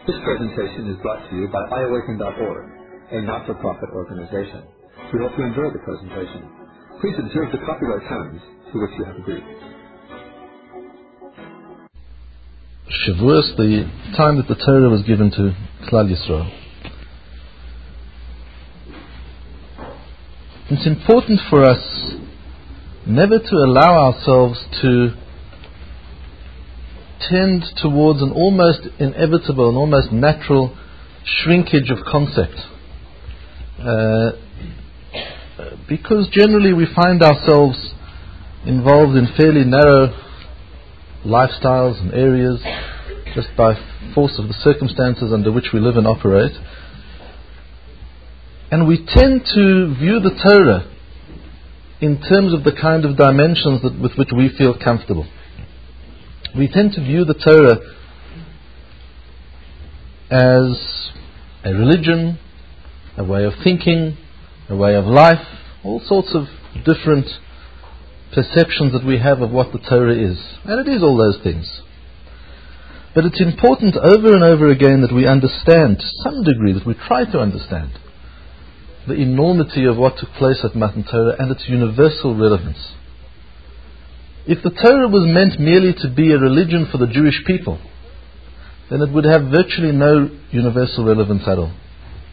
This presentation is brought to you by iAwaken.org, a not-for-profit organization. We hope you enjoy the presentation. Please observe the copyright terms to which you have agreed. Shavuos, the time that the Torah was given to Klal Yisrael. It's important for us never to allow ourselves to tend towards an almost inevitable and almost natural shrinkage of concept. Because generally we find ourselves involved in fairly narrow lifestyles and areas just by force of the circumstances under which we live and operate. And we tend to view the Torah in terms of the kind of dimensions with which we feel comfortable. We tend to view the Torah as a religion, a way of thinking, a way of life, all sorts of different perceptions that we have of what the Torah is. And it is all those things. But it's important over and over again that we understand, to some degree, that we try to understand the enormity of what took place at Matan Torah and its universal relevance. If the Torah was meant merely to be a religion for the Jewish people, then it would have virtually no universal relevance at all.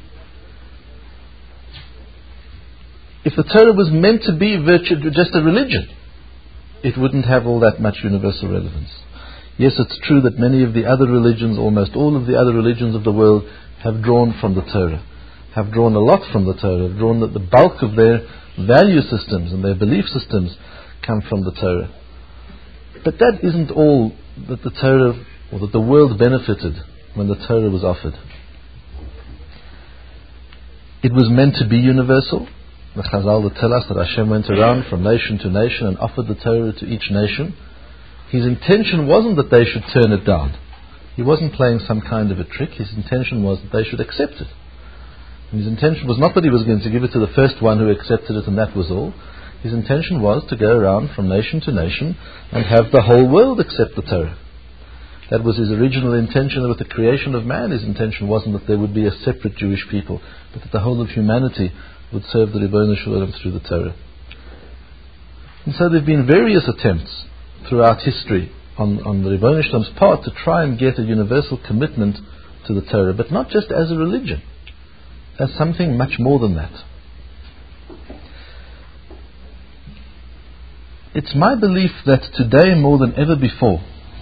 If the Torah was meant to be just a religion, it wouldn't have all that much universal relevance. Yes, it's true that many of the other religions, almost all of the other religions of the world, have drawn from the Torah, have drawn a lot from the Torah, have drawn that the bulk of their value systems and their belief systems come from the Torah. But that isn't all that the Torah or that the world benefited when the Torah was offered. It was meant to be universal. The Chazal tell us that Hashem went around from nation to nation and offered the Torah to each nation. His intention wasn't that they should turn it down. He wasn't playing some kind of a trick. His intention was that they should accept it. And his intention was not that he was going to give it to the first one who accepted it and that was all. His intention was to go around from nation to nation and have the whole world accept the Torah. That was his original intention with the creation of man. His intention wasn't that there would be a separate Jewish people, but that the whole of humanity would serve the Ribono Shel Olam through the Torah. And so there have been various attempts throughout history on the Ribono Shel Olam's part to try and get a universal commitment to the Torah, but not just as a religion, as something much more than that. It's my belief that today, more than ever before,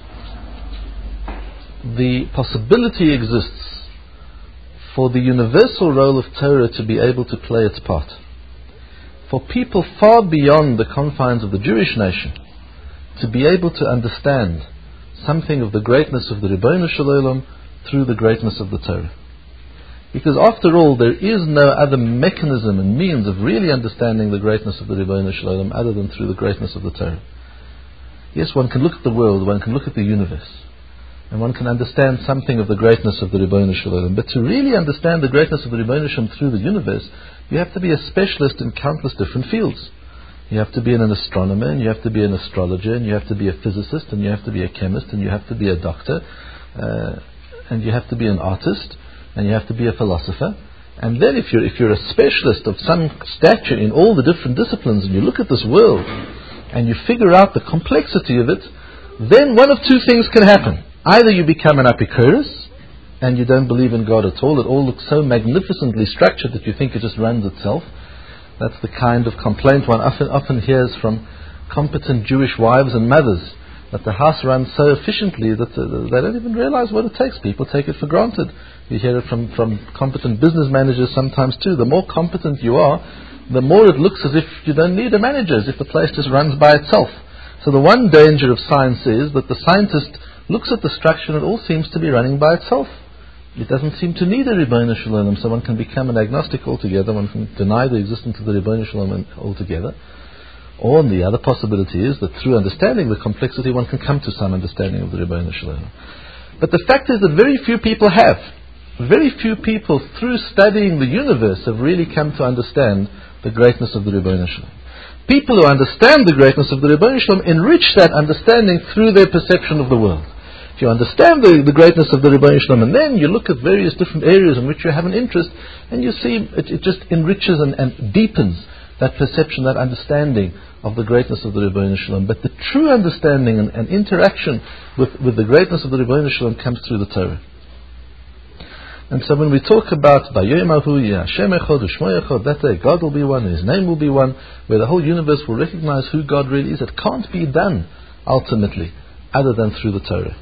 the possibility exists for the universal role of Torah to be able to play its part. For people far beyond the confines of the Jewish nation to be able to understand something of the greatness of the Ribono Shel Olam through the greatness of the Torah. Because after all, there is no other mechanism and means of really understanding the greatness of the Ribono Shel Olam other than through the greatness of the Torah. Yes, one can look at the world, one can look at the universe, and one can understand something of the greatness of the Ribono Shel Olam. But to really understand the greatness of the Ribono Shel Olam through the universe, you have to be a specialist in countless different fields. You have to be an astronomer, and you have to be an astrologer, and you have to be a physicist, and you have to be a chemist, and you have to be a doctor, and you have to be an artist, and you have to be a philosopher. And then if you're a specialist of some stature in all the different disciplines, and you look at this world and you figure out the complexity of it, then one of two things can happen. Either you become an Epicurus and you don't believe in God at all. It all looks so magnificently structured that you think it just runs itself. That's the kind of complaint one often hears from competent Jewish wives and mothers, that the house runs so efficiently that they don't even realize what it takes. People take it for granted. You hear it from competent business managers sometimes too. The more competent you are, the more it looks as if you don't need a manager, as if the place just runs by itself. So the one danger of science is that the scientist looks at the structure and it all seems to be running by itself. It doesn't seem to need a Ribono Shel Olam, so one can become an agnostic altogether, one can deny the existence of the Ribono Shel Olam altogether. Or the other possibility is that through understanding the complexity, one can come to some understanding of the Ribono Shel Olam. But the fact is that very few people have. Very few people, through studying the universe, have really come to understand the greatness of the Ribono Shel Olam. People who understand the greatness of the Ribono Shel Olam enrich that understanding through their perception of the world. If you understand the greatness of the Ribono Shel Olam, and then you look at various different areas in which you have an interest, and you see it just enriches and deepens that perception, that understanding of the greatness of the Ribono Shel Olam. But the true understanding and interaction with the greatness of the Ribono Shel Olam comes through the Torah. And so when we talk about Vayomahu Hashem Echad U'Shmo Echad, that day God will be one, His name will be one, where the whole universe will recognize who God really is, it can't be done ultimately other than through the Torah.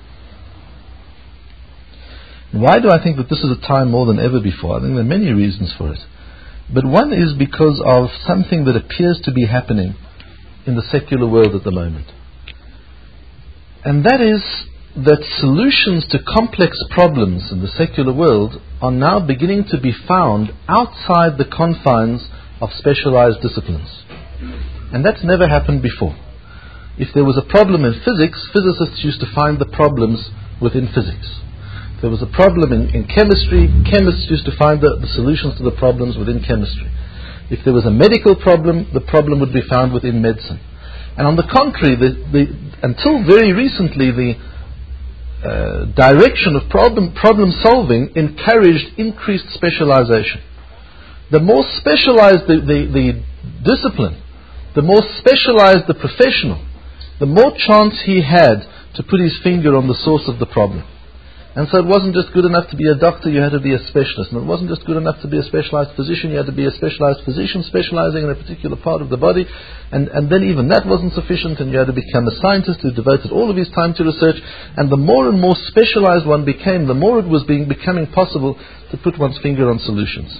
Why do I think that this is a time more than ever before? I think there are many reasons for it. But one is because of something that appears to be happening in the secular world at the moment. And that is that solutions to complex problems in the secular world are now beginning to be found outside the confines of specialized disciplines. And that's never happened before. If there was a problem in physics, physicists used to find the problems within physics. If there was a problem in chemistry, chemists used to find the solutions to the problems within chemistry. If there was a medical problem, the problem would be found within medicine. And on the contrary, until very recently, the direction of problem solving encouraged increased specialization. The more specialized the discipline, the more specialized the professional, the more chance he had to put his finger on the source of the problem. And so it wasn't just good enough to be a doctor, you had to be a specialist. And it wasn't just good enough to be a specialized physician, you had to be a specialized physician specializing in a particular part of the body. And then even that wasn't sufficient, and you had to become a scientist who devoted all of his time to research. And the more and more specialized one became, the more it was becoming possible to put one's finger on solutions.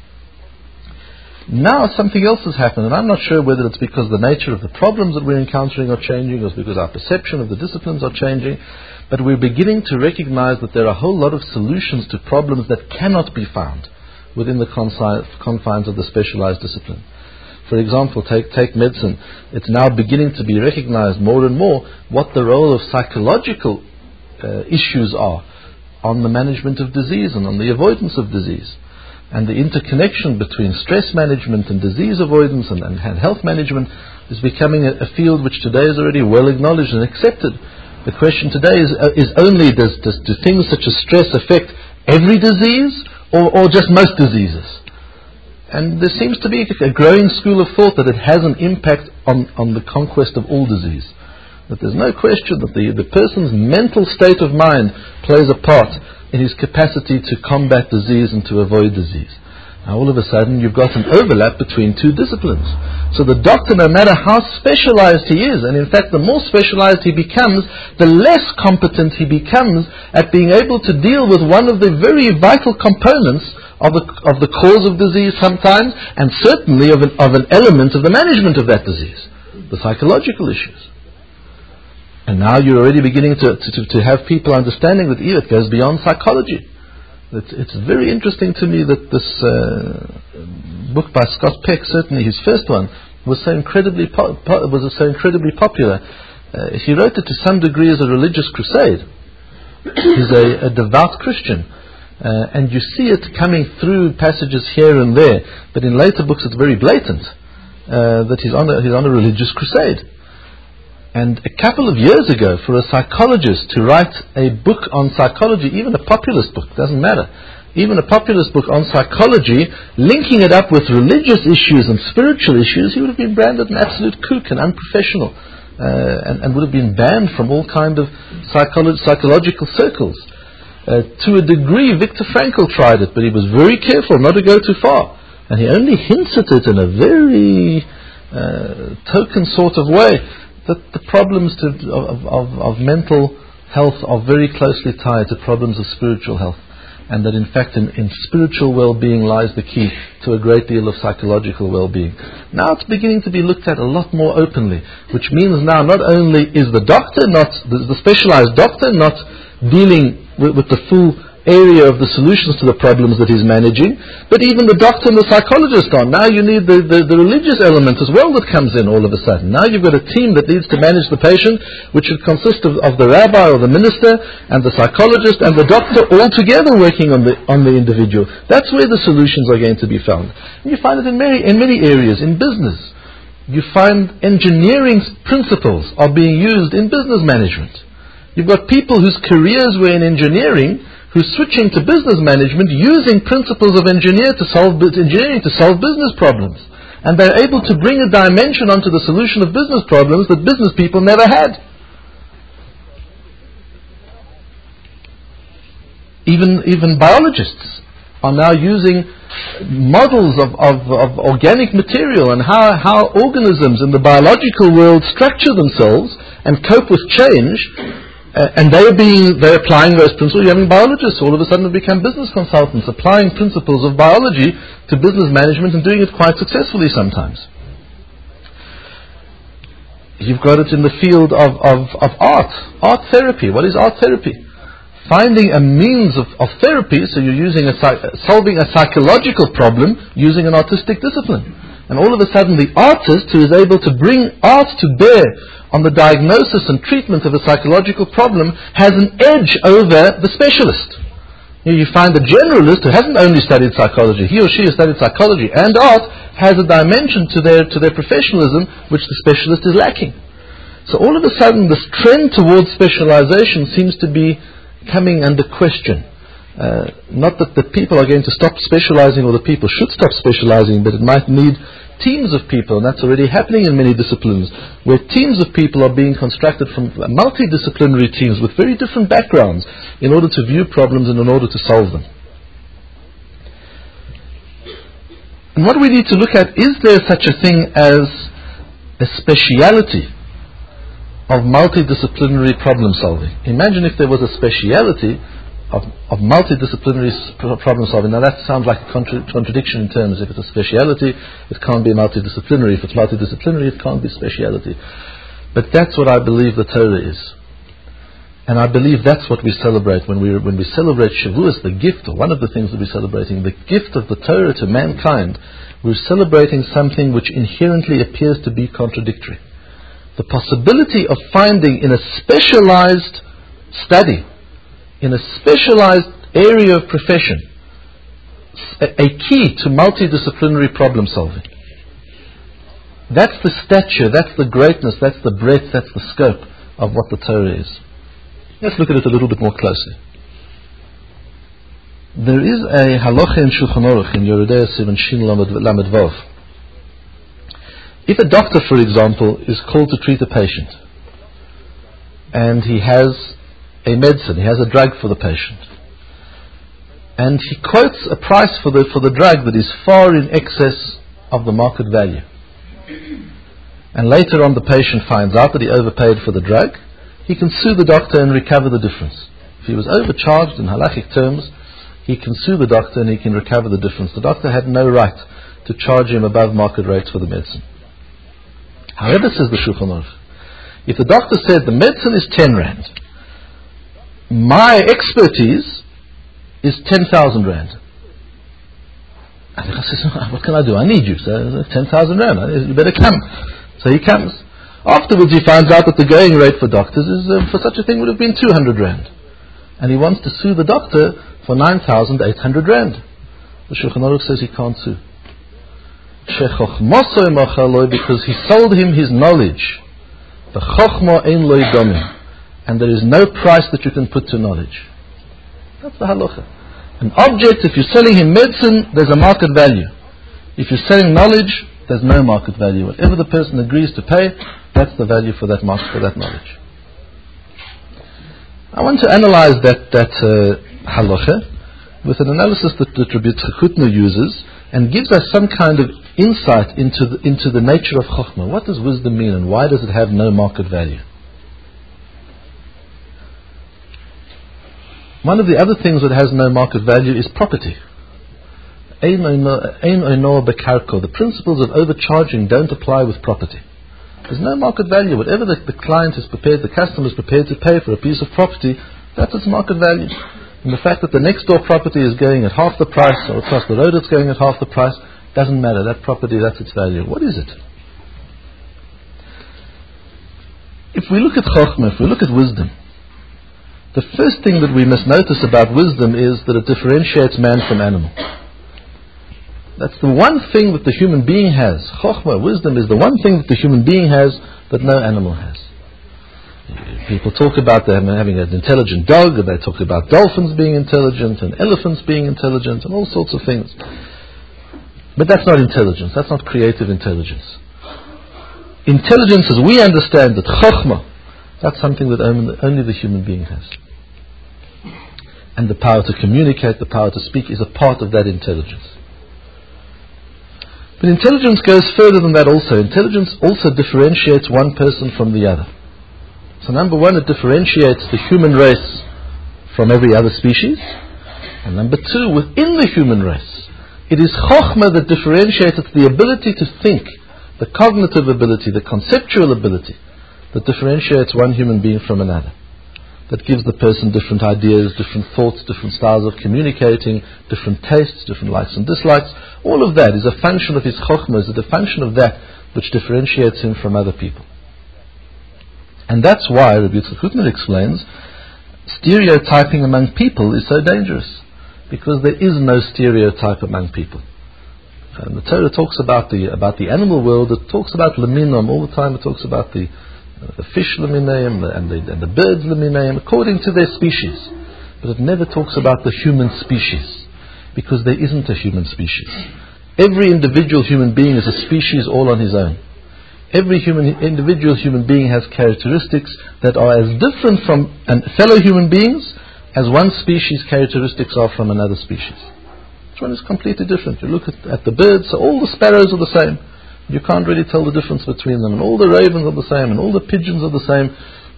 Now something else has happened, and I'm not sure whether it's because the nature of the problems that we're encountering are changing, or it's because our perception of the disciplines are changing, but we're beginning to recognize that there are a whole lot of solutions to problems that cannot be found within the confines of the specialized discipline. For example, take medicine. It's now beginning to be recognized more and more what the role of psychological issues are on the management of disease and on the avoidance of disease. And the interconnection between stress management and disease avoidance and health management is becoming a field which today is already well acknowledged and accepted. The question today is only do things such as stress affect every disease or just most diseases? And there seems to be a growing school of thought that it has an impact on the conquest of all disease. That there's no question that the person's mental state of mind plays a part in his capacity to combat disease and to avoid disease. Now all of a sudden you've got an overlap between two disciplines. So the doctor, no matter how specialized he is, and in fact the more specialized he becomes, the less competent he becomes at being able to deal with one of the very vital components of the cause of disease sometimes, and certainly of an element of the management of that disease, the psychological issues. And now you're already beginning to have people understanding that it goes beyond psychology. It's very interesting to me that this book by Scott Peck, certainly his first one, was so incredibly popular. He wrote it to some degree as a religious crusade. He's a devout Christian, and you see it coming through passages here and there. But in later books, it's very blatant that he's on a religious crusade. And a couple of years ago, for a psychologist to write a book on psychology, even a populist book, doesn't matter, even a populist book on psychology, linking it up with religious issues and spiritual issues, he would have been branded an absolute kook and unprofessional, and would have been banned from all kind of psychological circles. To a degree, Viktor Frankl tried it, but he was very careful not to go too far. And he only hints at it in a very token sort of way, that the problems of mental health are very closely tied to problems of spiritual health, and that in fact in spiritual well-being lies the key to a great deal of psychological well-being. Now it's beginning to be looked at a lot more openly, which means now not only is the doctor, the specialized doctor, not dealing with the full area of the solutions to the problems that he's managing, but even the doctor and the psychologist are. Now you need the religious element as well that comes in all of a sudden. Now you've got a team that needs to manage the patient, which should consist of the rabbi or the minister and the psychologist and the doctor all together working on the individual. That's where the solutions are going to be found. And you find it in many areas. In business, you find engineering principles are being used in business management. You've got people whose careers were in engineering, who's switching to business management using principles of engineering to solve business problems. And they're able to bring a dimension onto the solution of business problems that business people never had. Even biologists are now using models of organic material and how organisms in the biological world structure themselves and cope with change. And they're applying those principles. You're having biologists all of a sudden have become business consultants, applying principles of biology to business management and doing it quite successfully sometimes. You've got it in the field of art therapy. What is art therapy? Finding a means of therapy, so you're solving a psychological problem using an artistic discipline. And all of a sudden the artist who is able to bring art to bear on the diagnosis and treatment of a psychological problem has an edge over the specialist. You find the generalist who hasn't only studied psychology, he or she has studied psychology and art, has a dimension to their professionalism which the specialist is lacking. So all of a sudden this trend towards specialization seems to be coming under question. Not that the people are going to stop specializing or the people should stop specializing, but it might need teams of people, and that's already happening in many disciplines, where teams of people are being constructed from multidisciplinary teams with very different backgrounds in order to view problems and in order to solve them. And what we need to look at, is there such a thing as a speciality of multidisciplinary problem solving? Imagine if there was a speciality of multidisciplinary problem solving. Now that sounds like a contradiction in terms. If it's a speciality, it can't be multidisciplinary. If it's multidisciplinary, it can't be speciality. But that's what I believe the Torah is. And I believe that's what we celebrate when we celebrate Shavuos, the gift, or one of the things that we're celebrating, the gift of the Torah to mankind. We're celebrating something which inherently appears to be contradictory. The possibility of finding in a specialized study, in a specialized area of profession, a key to multidisciplinary problem solving. That's the stature, that's the greatness, that's the breadth, that's the scope of what the Torah is. Let's look at it a little bit more closely. There is a halacha in Shulchan Aruch in Yoredei Sivan Shin Lamed Vav. If a doctor, for example, is called to treat a patient, and he has a medicine, he has a drug for the patient, and he quotes a price for the drug that is far in excess of the market value, and later on the patient finds out that he overpaid for the drug, he can sue the doctor and recover the difference. If he was overcharged in halachic terms, he can sue the doctor and he can recover the difference. The doctor had no right to charge him above market rates for the medicine. However, says the Shulchan Aruch, if the doctor said the medicine is 10 rand, my expertise is 10,000 rand. And the guy says, what can I do? I need you. So 10,000 rand. You better come. So he comes. Afterwards he finds out that the going rate for doctors is, for such a thing would have been 200 rand. And he wants to sue the doctor for 9,800 rand. The Shulchan Aruch says he can't sue. Because he sold him his knowledge. And there is no price that you can put to knowledge. That's the halacha. An object, if you're selling him medicine, there's a market value. If you're selling knowledge, there's no market value. Whatever the person agrees to pay, that's the value for that market, for that knowledge. I want to analyze that halacha with an analysis that Rabbi Hutner uses, and gives us some kind of insight into the nature of Chokhmah. What does wisdom mean, and why does it have no market value? One of the other things that has no market value is property. The principles of overcharging don't apply with property. There's no market value. Whatever the client is prepared, the customer is prepared to pay for a piece of property, that's its market value. And the fact that the next door property is going at half the price, or across the road it's going at half the price, doesn't matter. That property, that's its value. What is it? If we look at Chokhmah, if we look at wisdom, the first thing that we must notice about wisdom is that it differentiates man from animal. That's the one thing that the human being has. Chokhmah, wisdom, is the one thing that the human being has that no animal has. People talk about them having an intelligent dog, and they talk about dolphins being intelligent, and elephants being intelligent, and all sorts of things. But that's not intelligence. That's not creative intelligence. Intelligence, as we understand it, chokhmah, that's something that only the human being has. And the power to communicate, the power to speak, is a part of that intelligence. But intelligence goes further than that also. Intelligence also differentiates one person from the other. So number one, it differentiates the human race from every other species. And number two, within the human race, it is chokhmah that differentiates the ability to think, the cognitive ability, the conceptual ability, that differentiates one human being from another. That gives the person different ideas, different thoughts, different styles of communicating, different tastes, different likes and dislikes. All of that is a function of his chokhmah, is a function of that which differentiates him from other people. And that's why, Rabbi Yitzchak Hutner explains, stereotyping among people is so dangerous. Because there is no stereotype among people. And the Torah talks about the animal world, it talks about leminam, all the time it talks about the fish leminayim and the birds leminayim, according to their species. But it never talks about the human species, because there isn't a human species. Every individual human being is a species all on his own. Every individual human being has characteristics that are as different from fellow human beings as one species' characteristics are from another species. Each one is completely different. You look at the birds, so all the sparrows are the same. You can't really tell the difference between them. And all the ravens are the same, and all the pigeons are the same.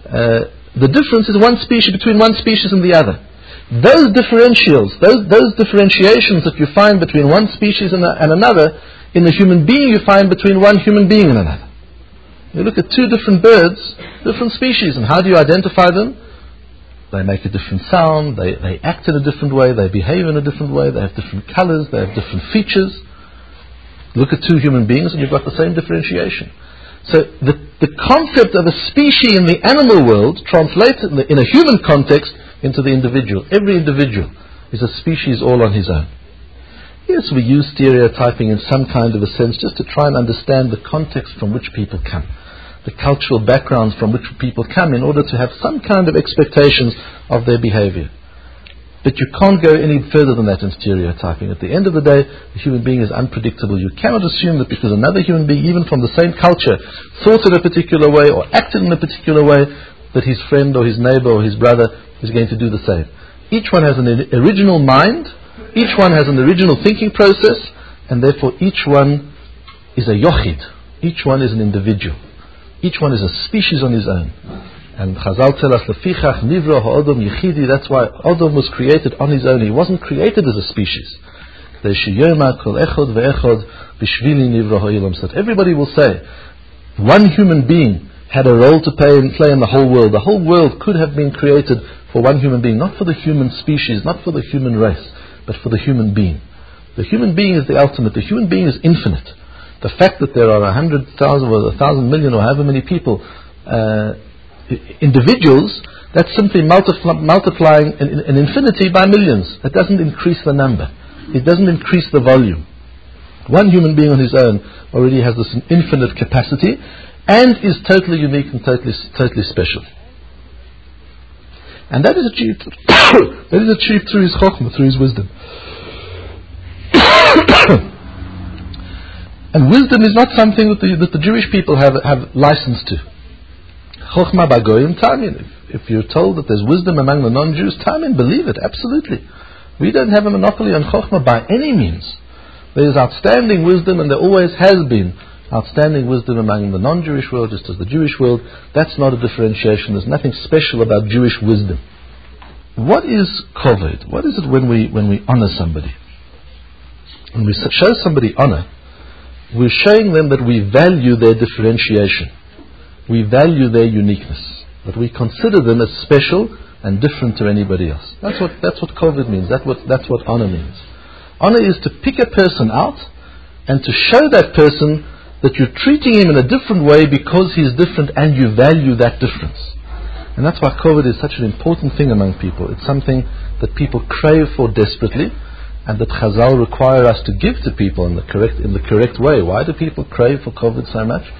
The difference is one species between one species and the other. Those differentials, those differentiations that you find between one species and another, in a human being you find between one human being and another. You look at two different birds, different species, and how do you identify them? They make a different sound, they act in a different way, they behave in a different way, they have different colors, they have different features. Look at two human beings and you've got the same differentiation. So the concept of a species in the animal world translates in a human context into the individual. Every individual is a species all on his own. Yes, we use stereotyping in some kind of a sense just to try and understand the context from which people come, the cultural backgrounds from which people come, in order to have some kind of expectations of their behavior. But you can't go any further than that in stereotyping. At the end of the day, the human being is unpredictable. You cannot assume that because another human being, even from the same culture, thought in a particular way or acted in a particular way, that his friend or his neighbor or his brother is going to do the same. Each one has an original mind, each one has an original thinking process, and therefore each one is a yochid. Each one is an individual. Each one is a species on his own. And Chazal tell us, Lefichach nivra ha'odom yichidi, that's why Odom was created on his own. He wasn't created as a species. So that everybody will say, one human being had a role to play in the whole world. The whole world could have been created for one human being, not for the human species, not for the human race, but for the human being. The human being is the ultimate. The human being is infinite. The fact that there are 100,000 or 1,000 million or however many people, individuals, that's simply multiplying an infinity by millions. It doesn't increase the number. It doesn't increase the volume. One human being on his own already has this infinite capacity and is totally unique and totally special. And that is achieved through his chokhmah, through his wisdom. And wisdom is not something that the Jewish people have license to. Chokhmah bagoyim tamin. If you're told that there's wisdom among the non-Jews, tamin, believe it, absolutely. We don't have a monopoly on chokhmah by any means. There is outstanding wisdom, and there always has been outstanding wisdom among the non-Jewish world, just as the Jewish world. That's not a differentiation. There's nothing special about Jewish wisdom. What is kovod? What is it when we honor somebody? When we show somebody honor, we're showing them that we value their differentiation. We value their uniqueness. That we consider them as special and different to anybody else. That's what kovod means. That's what honor means. Honor is to pick a person out and to show that person that you're treating him in a different way because he's different and you value that difference. And that's why kovod is such an important thing among people. It's something that people crave for desperately, and that Chazal require us to give to people in the correct way. Why do people crave for kovod so much?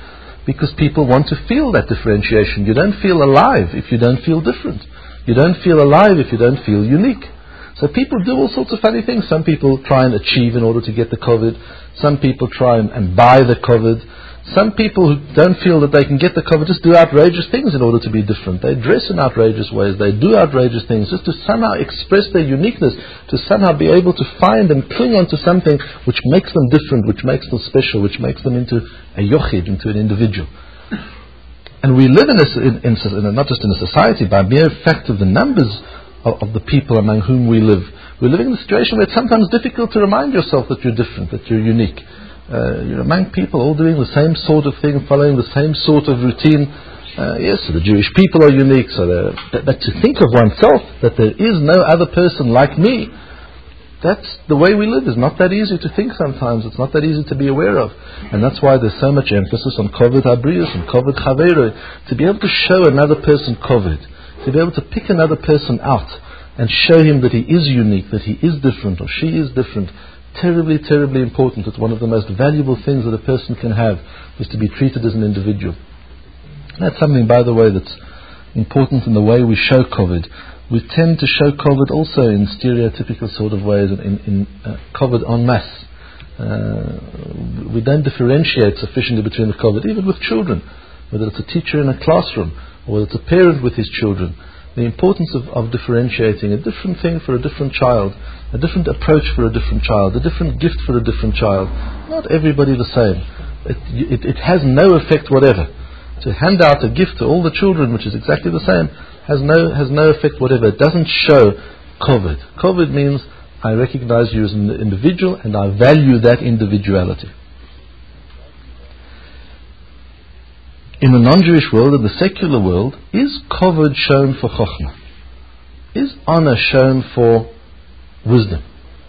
because people want to feel that differentiation. You don't feel alive if you don't feel different. You don't feel alive if you don't feel unique. So people do all sorts of funny things. Some people try and achieve in order to get the COVID. Some people try and buy the COVID. Some people who don't feel that they can get the COVID just do outrageous things in order to be different. They dress in outrageous ways. They do outrageous things just to somehow express their uniqueness, to somehow be able to find and cling onto something which makes them different, which makes them special, which makes them into a yochid, into an individual. And we live not just in a society, by mere fact of the numbers of the people among whom we live. We're living in a situation where it's sometimes difficult to remind yourself that you're different, that you're unique. You're among people all doing the same sort of thing, following the same sort of routine. Yes, so the Jewish people are unique, but to think of oneself that there is no other person like me, that's the way we live. It's not that easy to think sometimes. It's not that easy to be aware of. And that's why there's so much emphasis on Koved Habrius and Koved Chaveiro, to be able to show another person Koved, to be able to pick another person out and show him that he is unique, that he is different or she is different. Terribly, terribly important. It's one of the most valuable things that a person can have, is to be treated as an individual. That's something, by the way, that's important in the way we show Koved. We tend to show Koved also in stereotypical sort of ways, in Koved en masse. We don't differentiate sufficiently between the Koved, even with children, whether it's a teacher in a classroom or whether it's a parent with his children. The importance of differentiating a different thing for a different child, a different approach for a different child, a different gift for a different child. Not everybody the same. It has no effect whatever. To hand out a gift to all the children, which is exactly the same, has no effect whatever. It doesn't show Koved. Koved means I recognize you as an individual and I value that individuality. In the non-Jewish world, in the secular world, is Koved shown for Chochmah? Is honor shown for wisdom?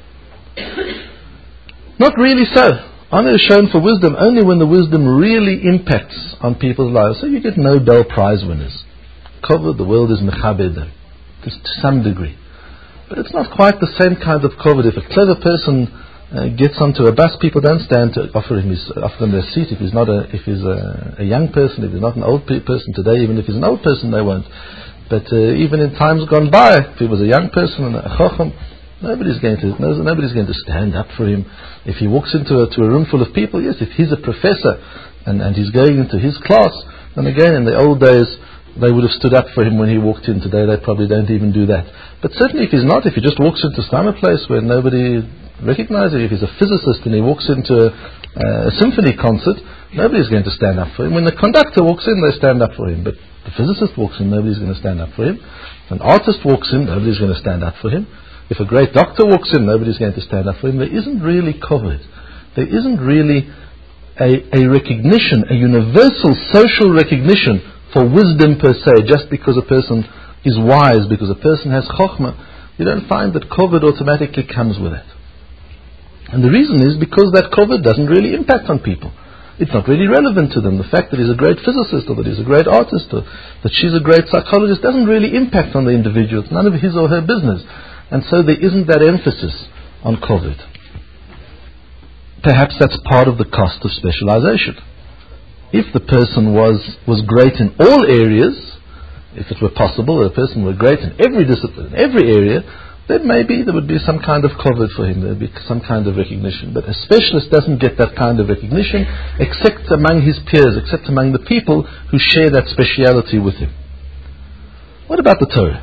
Not really so. Honor is shown for wisdom only when the wisdom really impacts on people's lives. So you get Nobel Prize winners. Koved, the world is mechabed them, to some degree. But it's not quite the same kind of Koved. If a clever person gets onto a bus, people don't stand to offer them their seat. If he's a young person, if he's not an old person today, even if he's an old person, they won't. But even in times gone by, if he was a young person and a chacham, nobody's going to stand up for him. If he walks into a room full of people, yes, if he's a professor and he's going into his class, then again, in the old days, they would have stood up for him when he walked in. Today, they probably don't even do that. But certainly if he's not, if he just walks into some place where nobody recognizes him, if he's a physicist and he walks into a symphony concert, nobody's going to stand up for him. When the conductor walks in, they stand up for him. But the physicist walks in, nobody's going to stand up for him. If an artist walks in, nobody's going to stand up for him. If a great doctor walks in, nobody's going to stand up for him. There isn't really Koved. There isn't really a recognition, a universal social recognition for wisdom per se, just because a person is wise, because a person has chokhmah. You don't find that Koved automatically comes with it. And the reason is because that Koved doesn't really impact on people. It's not really relevant to them. The fact that he's a great physicist or that he's a great artist or that she's a great psychologist doesn't really impact on the individual. It's none of his or her business. And so there isn't that emphasis on Koved. Perhaps that's part of the cost of specialization. If the person was great in all areas, if it were possible that a person were great in every discipline, in every area, then maybe there would be some kind of Koved for him, there would be some kind of recognition. But a specialist doesn't get that kind of recognition except among his peers, except among the people who share that speciality with him. What about the Torah?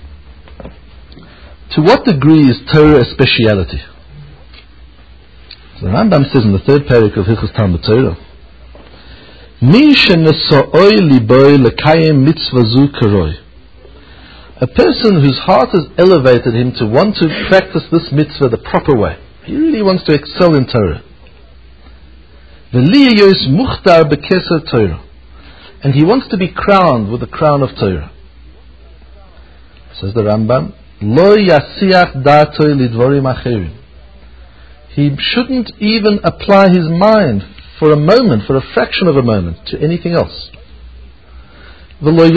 To what degree is Torah a speciality? So the Rambam says in the third parak of Hilchos Talmud Torah, Mi shenesa'oi liboi lekayim mitzvah zu karoi. A person whose heart has elevated him to want to practice this mitzvah the proper way. He really wants to excel in Torah. V'liyos muchtar bekeser Torah. And he wants to be crowned with the crown of Torah. Says the Rambam, Lo yasiach datoi lidvorim acherim. He shouldn't even apply his mind for a moment, for a fraction of a moment, to anything else. And he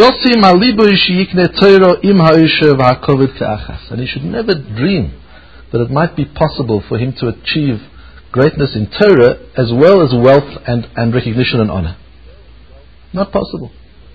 should never dream that it might be possible for him to achieve greatness in Torah as well as wealth and recognition and honor. Not possible.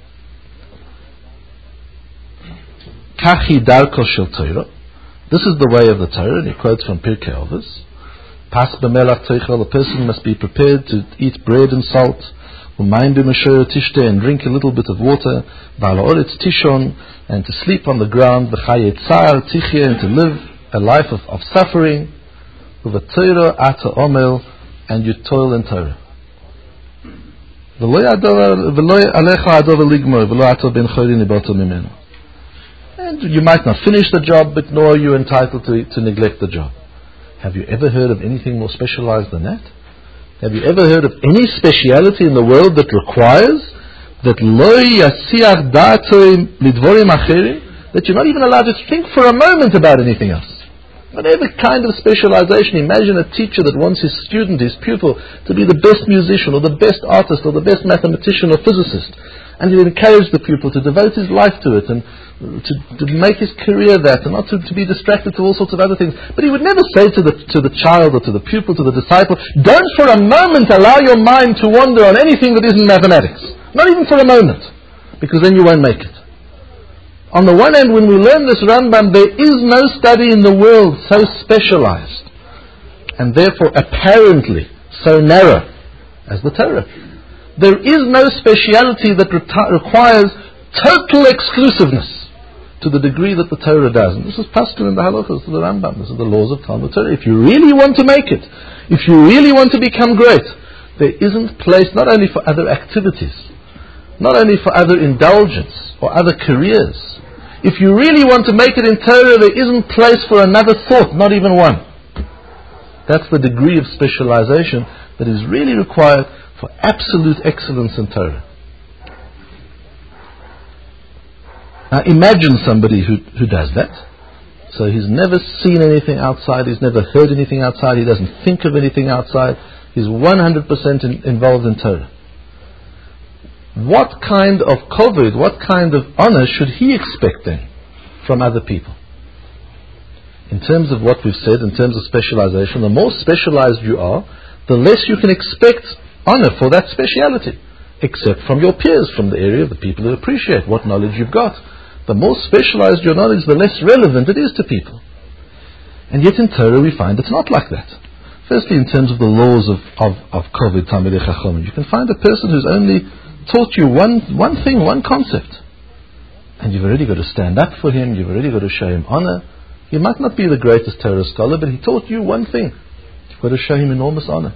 Kachi darko shel Torah. This is the way of the Torah, and he quotes from Pirkei Avos. Pas b'melach teichel, a person must be prepared to eat bread and salt, u'mayim b'meshor tishte, and drink a little bit of water, ba'al ha'oretz tishon, and to sleep on the ground, v'chayei tsar tichye, and to live a life of suffering, u'v'Torah ata omel, and you toil in Torah. V'lo alecha adov ligmor, v'lo ata ben chori niboto mimenu. And you might not finish the job, but nor are you entitled to neglect the job. Have you ever heard of anything more specialized than that? Have you ever heard of any speciality in the world that requires that lo yasiach da'atoi lidvorim acherim, that you're not even allowed to think for a moment about anything else? Whatever kind of specialization. Imagine a teacher that wants his student, his pupil, to be the best musician or the best artist or the best mathematician or physicist. And he encouraged the pupil to devote his life to it and to make his career that, and not to be distracted to all sorts of other things. But he would never say to the child or to the pupil, to the disciple, don't for a moment allow your mind to wander on anything that isn't mathematics. Not even for a moment. Because then you won't make it. On the one hand, when we learn this Rambam, there is no study in the world so specialized and therefore apparently so narrow as the Torah. There is no speciality that requires total exclusiveness to the degree that the Torah does. And this is Paskin in the Halachos of the Rambam. This is the laws of Talmud Torah. If you really want to make it, if you really want to become great, there isn't place not only for other activities, not only for other indulgence or other careers. If you really want to make it in Torah, there isn't place for another thought, not even one. That's the degree of specialization that is really required for absolute excellence in Torah. Now imagine somebody who does that. So he's never seen anything outside, he's never heard anything outside, he doesn't think of anything outside, he's 100% involved in Torah. What kind of kavod, what kind of honor should he expect then from other people? In terms of what we've said, in terms of specialization, the more specialized you are, the less you can expect honor for that speciality, except from your peers, from the area of the people who appreciate what knowledge you've got. The more specialized your knowledge, the less relevant it is to people. And yet in Torah we find it's not like that. Firstly, in terms of the laws of kavod Talmidei Chachamim, you can find a person who's only taught you one thing, one concept, and you've already got to stand up for him, you've already got to show him honor. He might not be the greatest Torah scholar, but he taught you one thing. You've got to show him enormous honor.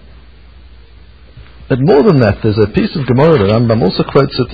But more than that, there's a piece of Gemara, the Rambam also quotes it,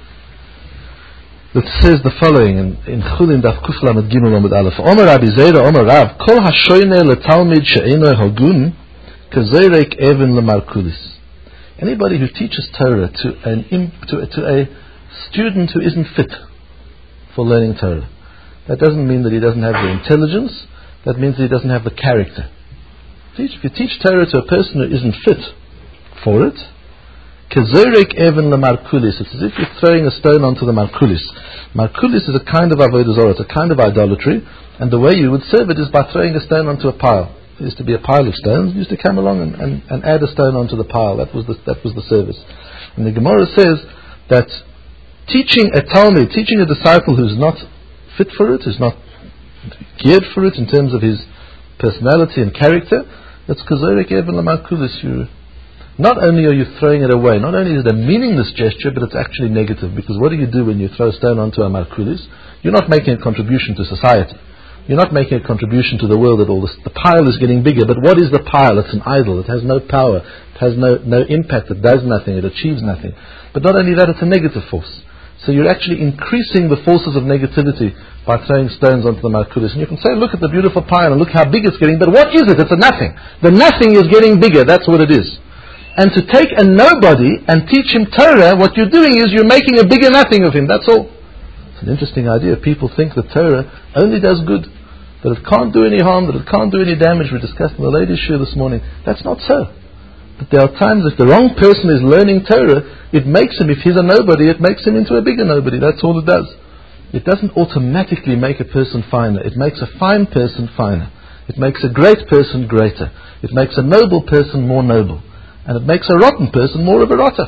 that says the following in Chulin Daf Kuf Lamed Gimel Amud Aleph. Omer Rabbi Zera, Omer Rav, Kol hashoyneh letalmid she'eino hagun, kazeirek even lemarkulis. Anybody who teaches Torah to a student who isn't fit for learning Torah, that doesn't mean that he doesn't have the intelligence, that means that he doesn't have the character. If you teach Torah to a person who isn't fit for it, Kezorek even lemarkulis, it's as if you're throwing a stone onto the markulis. Markulis is a kind of avodah zarah, it's a kind of idolatry, and the way you would serve it is by throwing a stone onto a pile. There used to be a pile of stones, you used to come along and add a stone onto the pile. That was the service. And the Gemara says that teaching a Talmud, teaching a disciple who's not fit for it, who's not geared for it in terms of his personality and character, that's Kezorek even lemarkulis. Not only are you throwing it away, not only is it a meaningless gesture, but it's actually negative. Because what do you do when you throw a stone onto a markulis? You're not making a contribution to society. You're not making a contribution to the world at all. The pile is getting bigger, but what is the pile? It's an idol. It has no power. It has no impact. It does nothing. It achieves nothing. But not only that, it's a negative force. So you're actually increasing the forces of negativity by throwing stones onto the markulis. And you can say, look at the beautiful pile and look how big it's getting. But what is it? It's a nothing. The nothing is getting bigger. That's what it is. And to take a nobody and teach him Torah, what you're doing is you're making a bigger nothing of him. That's all. It's an interesting idea. People think that Torah only does good, that it can't do any harm, that it can't do any damage. We discussed in the ladies' shir this morning. That's not so. But there are times if the wrong person is learning Torah, it makes him, if he's a nobody, it makes him into a bigger nobody. That's all it does. It doesn't automatically make a person finer. It makes a fine person finer. It makes a great person greater. It makes a noble person more noble. And it makes a rotten person more of a rotter.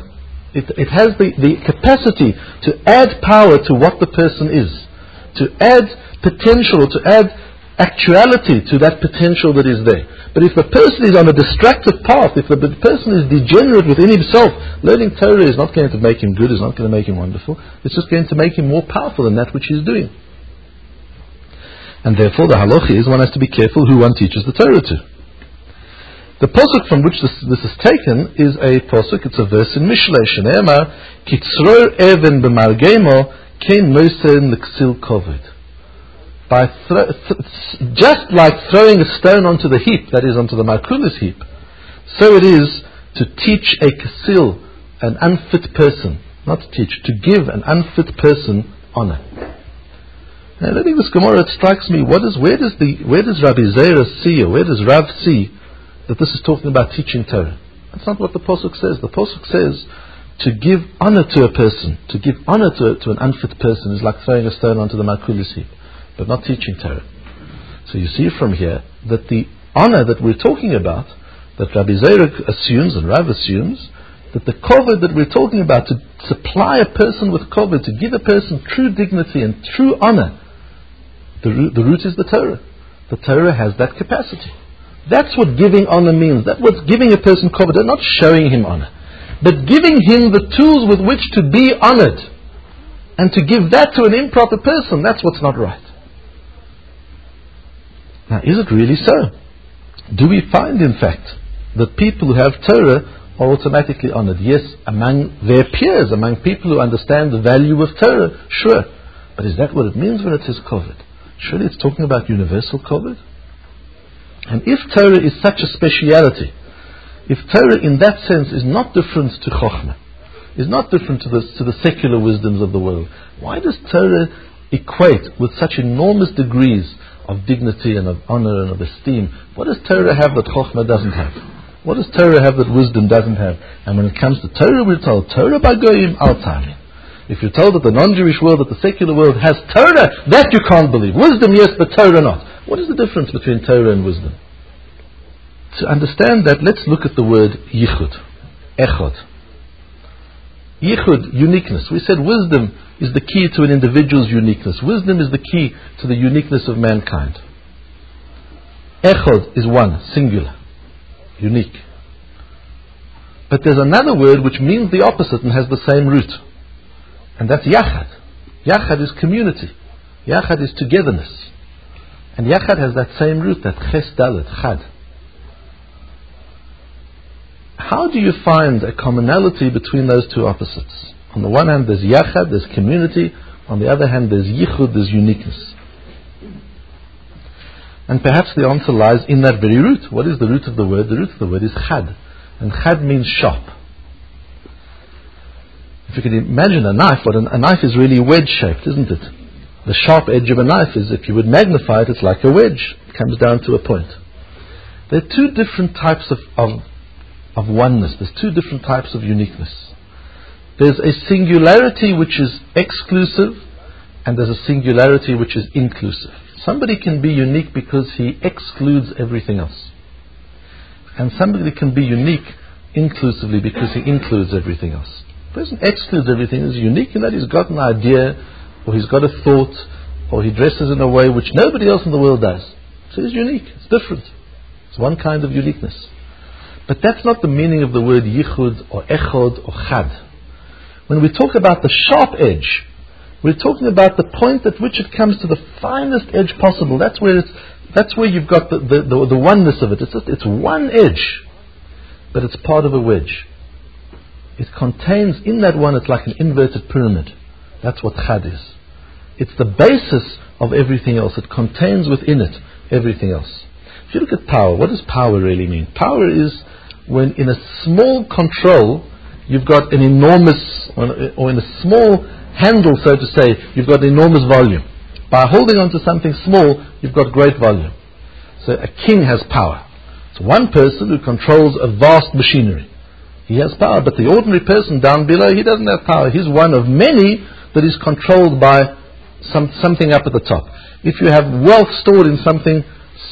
It has the capacity to add power to what the person is, to add potential, to add actuality to that potential that is there. But if the person is on a destructive path, if the person is degenerate within himself, learning Torah is not going to make him good, it's not going to make him wonderful, it's just going to make him more powerful than that which he's doing. And therefore the halacha is one has to be careful who one teaches the Torah to. The posuk from which this is taken is a posuk, it's a verse in Mishlei, Shneimar, Kitzror even b'margemo, kein moisen l'ksil koved. Just like throwing a stone onto the heap, that is onto the markulis heap, so it is to teach a ksil, an unfit person, not to teach, to give an unfit person honor. Now, reading this Gemara, it strikes me, where does Rabbi Zera see, or where does Rav see that this is talking about teaching Torah? That's not what the posuk says. The posuk says to give honor to a person, to give honor to an unfit person is like throwing a stone onto the markulis heap, but not teaching Torah. So you see from here that the honor that we're talking about, that Rabbi Zera assumes and Rav assumes, that the kovod that we're talking about, to supply a person with kovod, to give a person true dignity and true honor, the root is the Torah. The Torah has that capacity. That's what giving honor means. That's what's giving a person kovod. They're not showing him honor, but giving him the tools with which to be honored. And to give that to an improper person, that's what's not right. Now, is it really so? Do we find, in fact, that people who have Torah are automatically honored? Yes, among their peers, among people who understand the value of Torah, sure. But is that what it means when it says kovod? Surely it's talking about universal kovod. And if Torah is such a speciality, if Torah in that sense is not different to Chochmah, is not different to the secular wisdoms of the world, why does Torah equate with such enormous degrees of dignity and of honor and of esteem? What does Torah have that Chochmah doesn't have? What does Torah have that wisdom doesn't have? And when it comes to Torah, we're told, Torah by Goyim al Tamin. If you're told that the non-Jewish world, that the secular world has Torah, that you can't believe. Wisdom, yes, but Torah not. What is the difference between Torah and wisdom? To understand that, let's look at the word yichud, echod. Yichud, uniqueness. We said wisdom is the key to an individual's uniqueness. Wisdom is the key to the uniqueness of mankind. Echod is one, singular, unique. But there's another word which means the opposite and has the same root. And that's yachad. Yachad is community. Yachad is togetherness. And yachad has that same root, that ches dalet, chad. How do you find a commonality between those two opposites? On the one hand there's yachad, there's community. On the other hand there's yichud, there's uniqueness. And perhaps the answer lies in that very root. What is the root of the word? The root of the word is chad. And chad means sharp. If you can imagine a knife, a knife is really wedge-shaped, isn't it? The sharp edge of a knife is, if you would magnify it, it's like a wedge. It comes down to a point. There are two different types of oneness. There's two different types of uniqueness. There's a singularity which is exclusive, and there's a singularity which is inclusive. Somebody can be unique because he excludes everything else. And somebody can be unique inclusively because he includes everything else. The person excludes everything, is unique in that he's got an idea, or he's got a thought, or he dresses in a way which nobody else in the world does. So he's unique, it's different. It's one kind of uniqueness. But that's not the meaning of the word yichud, or echod, or chad. When we talk about the sharp edge, we're talking about the point at which it comes to the finest edge possible. That's where you've got the oneness of it. It's one edge, but it's part of a wedge. It contains in that one, it's like an inverted pyramid. That's what chad is. It's the basis of everything else. It contains within it everything else. If you look at power, what does power really mean? Power is when in a small control you've got an enormous, or in a small handle, so to say, you've got enormous volume. By holding on to something small, you've got great volume. So a king has power. It's one person who controls a vast machinery. He has power, but the ordinary person down below, he doesn't have power. He's one of many that is controlled by something up at the top. If you have wealth stored in something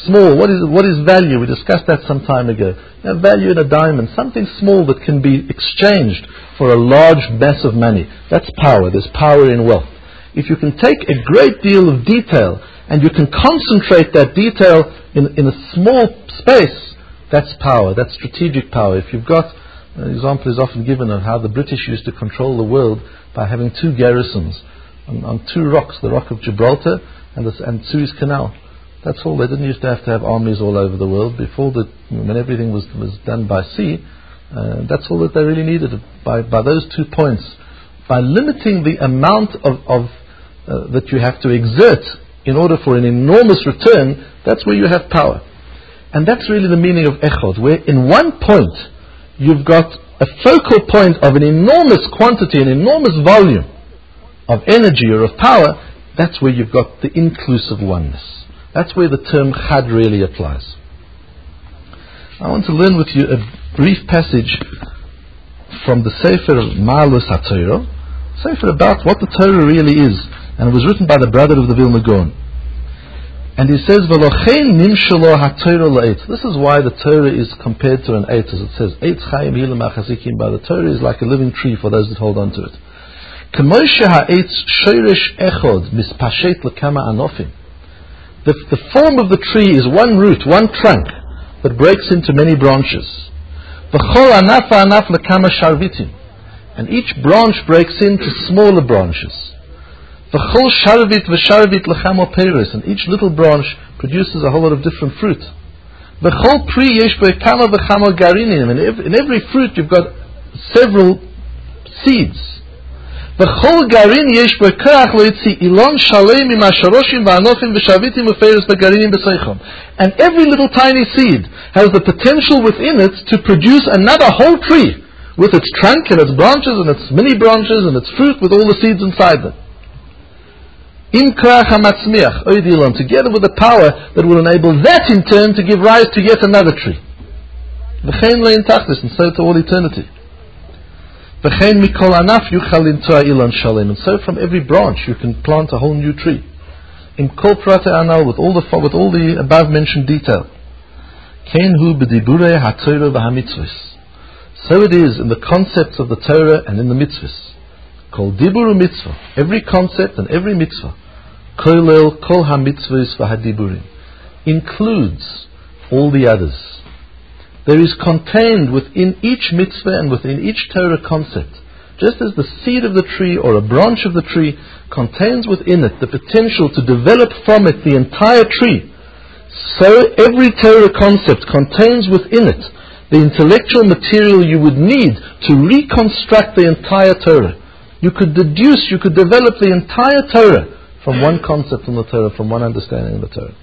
small. What is value? We discussed that some time ago. Value in a diamond, something small that can be exchanged for a large mass of money. That's power. There's power in wealth. If you can take a great deal of detail and you can concentrate that detail in a small space, that's power. That's strategic power. If you've got, an example is often given of how the British used to control the world by having two garrisons on two rocks, the Rock of Gibraltar and Suez Canal. That's all. They didn't used to have armies all over the world. Before when everything was done by sea, that's all that they really needed. By those 2 points, by limiting the amount of that you have to exert in order for an enormous return, that's where you have power. And that's really the meaning of echod, where in one point you've got a focal point of an enormous quantity, an enormous volume of energy or of power. That's where you've got the inclusive oneness. That's where the term chad really applies. I want to learn with you a brief passage from the Sefer Ma'alos HaTorah, Sefer about what the Torah really is, and it was written by the brother of the Vilna Gaon. And he says, "V'lochein nimshelo HaTorah la'et." This is why the Torah is compared to an eitz, as it says, "Eitz chayim hilim achazikim." By the Torah is like a living tree for those that hold on to it. K'moshe ha'etz shoresh echod mispashet l'kama anofim. The form of the tree is one root, one trunk, that breaks into many branches. V'chol anaf ha'anaf l'kama sharvitim. And each branch breaks into smaller branches. V'chol sharvit v'sharvit l'chamo peres. And each little branch produces a whole lot of different fruit. V'chol pri yesh bo kama v'chamo garinim. And in every fruit you've got several seeds. V'chol garin yesh bo koach lo yitzi ilon shalem im hasharoshim v'anofim v'shavitim v'peres v'garinim b'seichom. And every little tiny seed has the potential within it to produce another whole tree with its trunk and its branches and its mini branches and its fruit with all the seeds inside them. Im koach hamatzmiach oidilon, together with the power that will enable that in turn to give rise to yet another tree. V'chein le'in tachlis, and so to all eternity. And so from every branch you can plant a whole new tree. In kol prate anal, with all the above mentioned detail. So it is in the concepts of the Torah and in the mitzvahs. Kol diburu mitzvah, every concept and every mitzvah, kolel kol ha-mitzvahs v'ha-diburim, includes all the others. There is contained within each mitzvah and within each Torah concept, just as the seed of the tree or a branch of the tree contains within it the potential to develop from it the entire tree, so every Torah concept contains within it the intellectual material you would need to reconstruct the entire Torah. You could develop the entire Torah from one concept in the Torah, from one understanding of the Torah.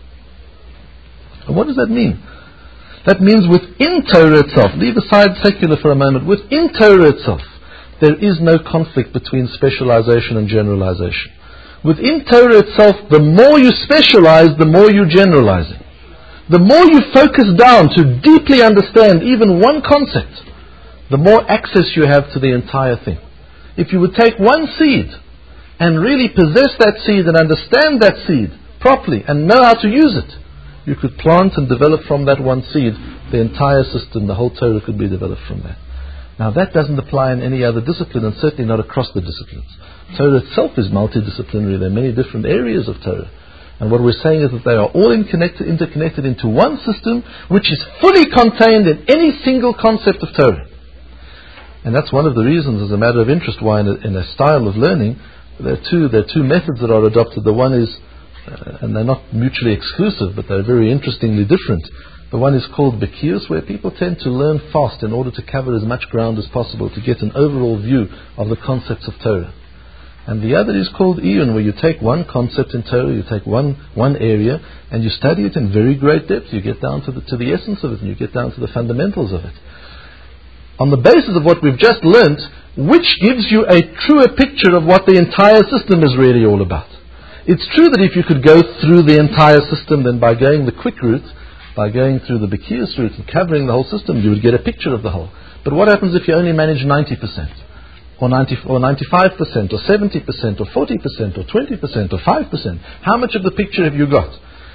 And what does that mean? That means within Torah itself, leave aside secular for a moment, within Torah itself, there is no conflict between specialization and generalization. Within Torah itself, the more you specialize, the more you generalizing. The more you focus down to deeply understand even one concept, the more access you have to the entire thing. If you would take one seed and really possess that seed and understand that seed properly and know how to use it, you could plant and develop from that one seed the entire system, the whole Torah could be developed from that. Now that doesn't apply in any other discipline, and certainly not across the disciplines. Torah itself is multidisciplinary. There are many different areas of Torah. And what we're saying is that they are all interconnected into one system which is fully contained in any single concept of Torah. And that's one of the reasons, as a matter of interest, why in a style of learning, there are two methods that are adopted. The one is, and they're not mutually exclusive, but they're very interestingly different. The one is called Bekius, where people tend to learn fast in order to cover as much ground as possible to get an overall view of the concepts of Torah. And the other is called Iyun, where you take one concept in Torah, you take one area, and you study it in very great depth. You get down to the essence of it, and you get down to the fundamentals of it. On the basis of what we've just learnt, which gives you a truer picture of what the entire system is really all about. It's true that if you could go through the entire system, then by going the quick route, by going through the Bekius route and covering the whole system, you would get a picture of the whole. But what happens if you only manage 90%? Or 95%, or 70%, or 40%, or 20%, or 5%? How much of the picture have you got?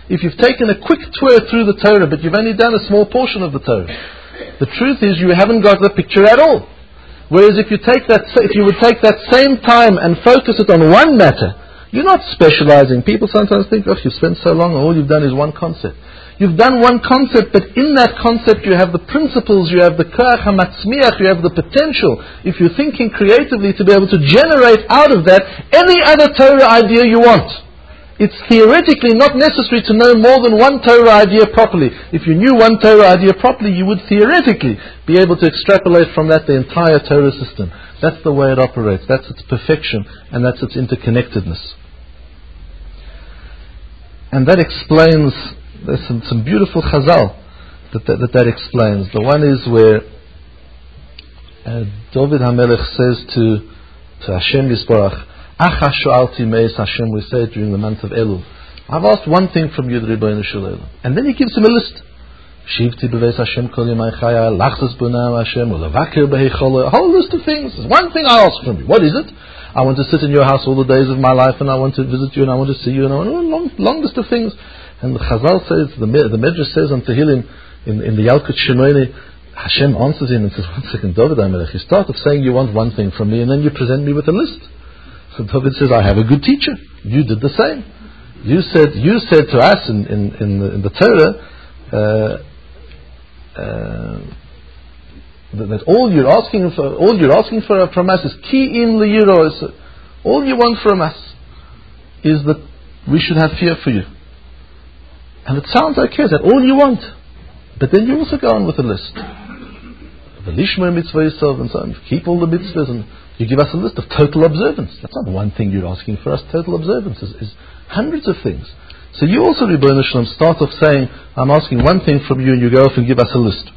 if you've taken a quick tour through the Torah, but you've only done a small portion of the Torah. The truth is you haven't got the picture at all. Whereas if you would take that same time and focus it on one matter, you're not specializing. People sometimes think, oh, you've spent so long, all you've done is one concept. You've done one concept, but in that concept you have the principles, you have the koach hamatzmiach, you have the potential, if you're thinking creatively, to be able to generate out of that any other Torah idea you want. It's theoretically not necessary to know more than one Torah idea properly. If you knew one Torah idea properly, you would theoretically be able to extrapolate from that the entire Torah system. That's the way it operates. That's its perfection, and that's its interconnectedness. And that explains, there's some beautiful chazal that explains. The one is where David HaMelech says to Hashem Yisborach, Acha sho'alti meis Hashem, we say it during the month of Elul. I've asked one thing from you, the Rebbeinu Shalom. And then he gives him a list. Shivti b'veis Hashem kol yemai chaya, lachzas b'nam Hashem, u'levakir b'heicholo. A whole list of things. There's one thing I ask from you. What is it? I want to sit in your house all the days of my life, and I want to visit you, and I want to see you, and I want a long list of things. And the Chazal says, the Medrash says on Tehillim, in the Yalkut Shimoni, Hashem answers him and says, one second, David HaMelech, you start off saying you want one thing from me, and then you present me with a list. So David says, I have a good teacher. You did the same. You said to us in the Torah that all you're asking for from us is ki in liyiro. All you want from us is that we should have fear for you. And it sounds okay, is that all you want? But then you also go on with a list. V'lishma mitzvah yisov and so on. Keep all the mitzvahs, and you give us a list of total observance. That's not one thing you're asking for us. Total observance is hundreds of things. So you also, Rebbeinu Shalom, start off saying, I'm asking one thing from you, and you go off and give us a list.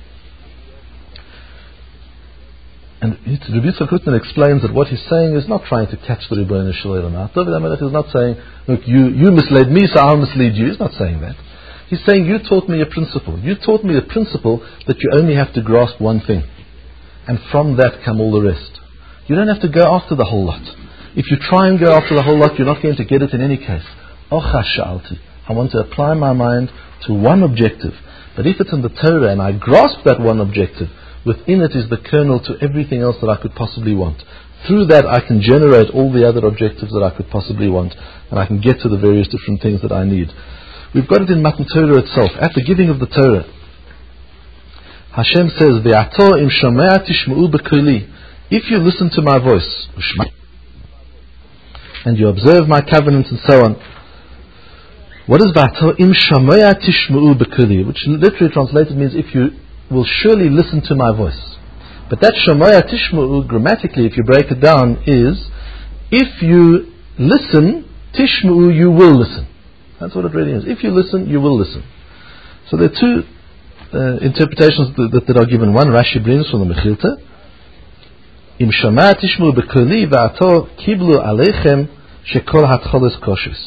And Rabbi Yitzchak Hutner explains that what he's saying is not trying to catch the Rebbeinu Shalom out. David HaMelech is not saying, look, you misled me, so I'll mislead you. He's not saying that. He's saying, you taught me a principle. You taught me a principle that you only have to grasp one thing. And from that come all the rest. You don't have to go after the whole lot. If you try and go after the whole lot, you're not going to get it in any case. Ocha sha'alti. I want to apply my mind to one objective. But if it's in the Torah and I grasp that one objective, within it is the kernel to everything else that I could possibly want. Through that I can generate all the other objectives that I could possibly want, and I can get to the various different things that I need. We've got it in Matan Torah itself. At the giving of the Torah, Hashem says, Ve'ato im shomea tishma'u b'koli. If you listen to my voice, and you observe my covenants and so on. What is Ve'ato im shomea tishma'u b'koli? Which literally translated means, if you will surely listen to my voice. But that shomea tishma'u, grammatically, if you break it down, is, if you listen, tishma'u, you will listen. That's what it really is. If you listen, you will listen. So there are two interpretations that are given. One Rashi brings from the Mechilta. Im shama tishmu b'koli v'ato kiblu aleichem shekol hatcholes koshes.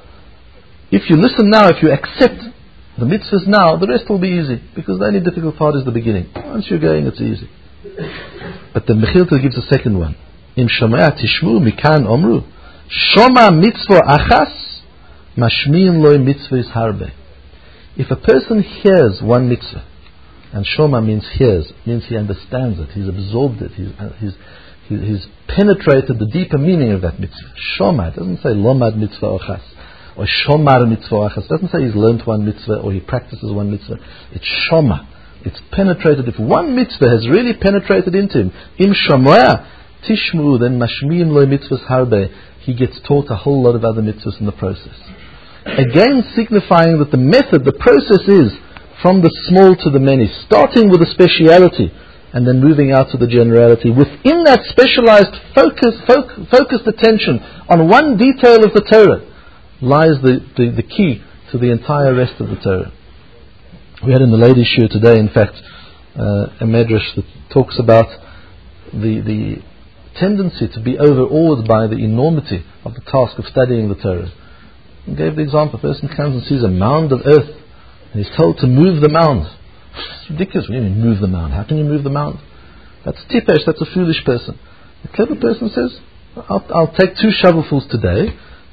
If you listen now, if you accept the mitzvahs now, the rest will be easy, because the only difficult part is the beginning. Once you're going, it's easy. But the Mechilta gives a second one. Im shama tishmu mikan omru shoma mitzvah achas mashmiin loy mitzvahs harbe. If a person hears one mitzvah, and shoma means hears, means he understands it, he's absorbed it, he's penetrated the deeper meaning of that mitzvah. Shoma, it doesn't say lomad mitzvah ochas, or shomar mitzvah ochas. It doesn't say he's learnt one mitzvah or he practices one mitzvah. It's shoma. It's penetrated. If one mitzvah has really penetrated into him, im shomoya tishmu, then mashmiim loy mitzvahs harbe, he gets taught a whole lot of other mitzvahs in the process. Again signifying that the method, the process is from the small to the many, starting with a speciality and then moving out to the generality. Within that specialized focused attention on one detail of the Torah lies the key to the entire rest of the Torah. We had in the ladies' shiur today, in fact, a medrash that talks about the tendency to be overawed by the enormity of the task of studying the Torah. He gave the example, a person comes and sees a mound of earth, and he's told to move the mound. It's ridiculous. What do you mean move the mound? How can you move the mound? That's tipesh, that's a foolish person. The clever person says, I'll take 2 shovelfuls today,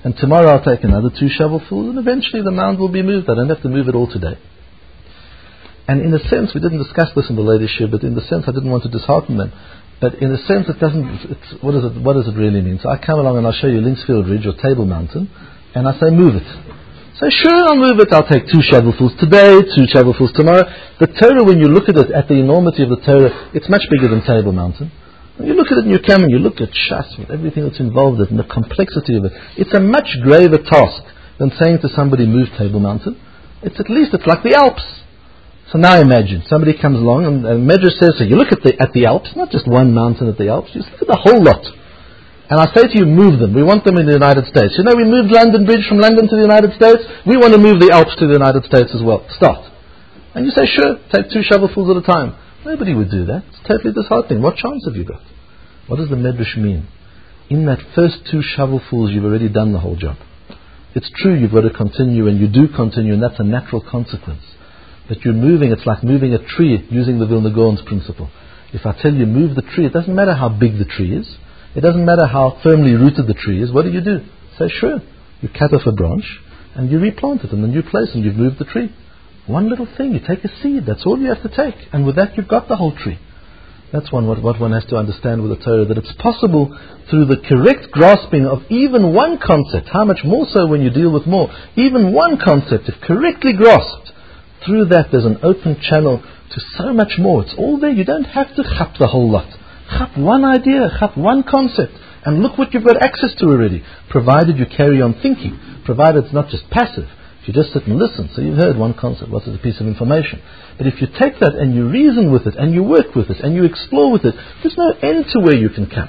And tomorrow I'll take another 2 shovelfuls, and eventually the mound will be moved. I don't have to move it all today. And in a sense, we didn't discuss this in the latest year, but in the sense I didn't want to dishearten them. But in a sense what does it really mean? So I come along and I'll show you Linksfield Ridge or Table Mountain, and I say move it. So sure, I'll move it. I'll take 2 shovelfuls today, 2 shovelfuls tomorrow. The Torah, when you look at it, at the enormity of the Torah, it's much bigger than Table Mountain. When you look at it and you come and you look at Shas with everything that's involved in it and the complexity of it, it's a much graver task than saying to somebody, move Table Mountain. It's like the Alps. So now imagine, somebody comes along and Medrash says, so you look at the Alps, not just one mountain at the Alps, you look at the whole lot. And I say to you, move them. We want them in the United States. You know, we moved London Bridge from London to the United States. We want to move the Alps to the United States as well. Start. And you say, sure, take 2 shovelfuls at a time. Nobody would do that. It's totally disheartening. What chance have you got? What does the Medrash mean? In that first 2 shovelfuls, you've already done the whole job. It's true, you've got to continue, and you do continue, and that's a natural consequence. But you're moving, it's like moving a tree using the Vilna Gaon's principle. If I tell you move the tree, it doesn't matter how big the tree is. It doesn't matter how firmly rooted the tree is. What do? Say, sure. You cut off a branch and you replant it in a new place and you've moved the tree. One little thing, you take a seed, that's all you have to take. And with that you've got the whole tree. That's what one has to understand with the Torah, that it's possible through the correct grasping of even one concept, how much more so when you deal with more, even one concept, if correctly grasped, through that there's an open channel to so much more. It's all there, you don't have to chap the whole lot. Chap one idea, chap one concept, and look what you've got access to already, provided you carry on thinking, provided it's not just passive. If you just sit and listen, so you've heard one concept, what is a piece of information. But if you take that and you reason with it, and you work with it, and you explore with it, there's no end to where you can come.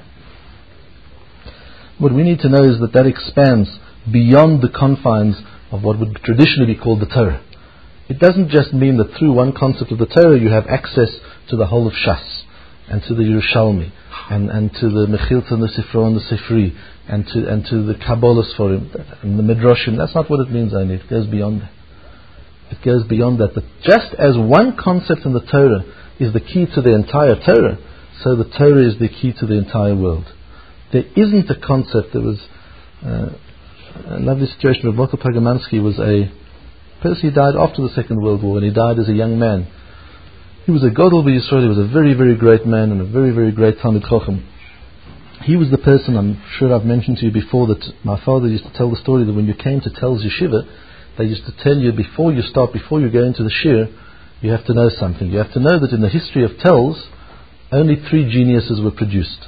What we need to know is that expands beyond the confines of what would traditionally be called the Torah. It doesn't just mean that through one concept of the Torah you have access to the whole of Shas, and to the Yerushalmi, and to the Mechilta and the Sifra and the Sifri, and to the Kabbalah Sforim, and the Midrashim. That's not what it means only. It goes beyond that. It goes beyond that. But just as one concept in the Torah is the key to the entire Torah, so the Torah is the key to the entire world. There isn't a concept. There was a lovely situation where Motel Pagamansky was a person. He died after the Second World War, and he died as a young man. He was a Gadol B'Yisrael. He was a very, very great man and a very, very great Talmid Chacham. He was the person, I'm sure I've mentioned to you before, that my father used to tell the story that when you came to Telz Yeshiva, they used to tell you before you go into the shir, you have to know something. You have to know that in the history of Telz, only 3 geniuses were produced.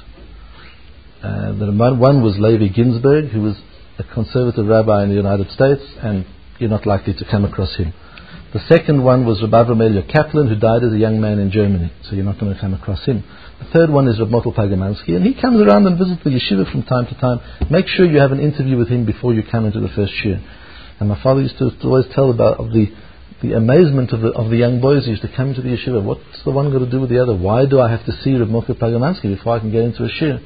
One was Levi Ginsburg, who was a conservative rabbi in the United States, and you're not likely to come across him. The second one was Rabbi Avraham Kaplan, who died as a young man in Germany, so you're not going to come across him. The third one is Reb Motel Pagamansky, and he comes around and visits the yeshiva from time to time. Make sure you have an interview with him before you come into the first shir. And my father used to always tell about the amazement of the young boys who used to come into the yeshiva. What's the one got to do with the other? Why do I have to see Reb Motel Pagamansky before I can get into a shir?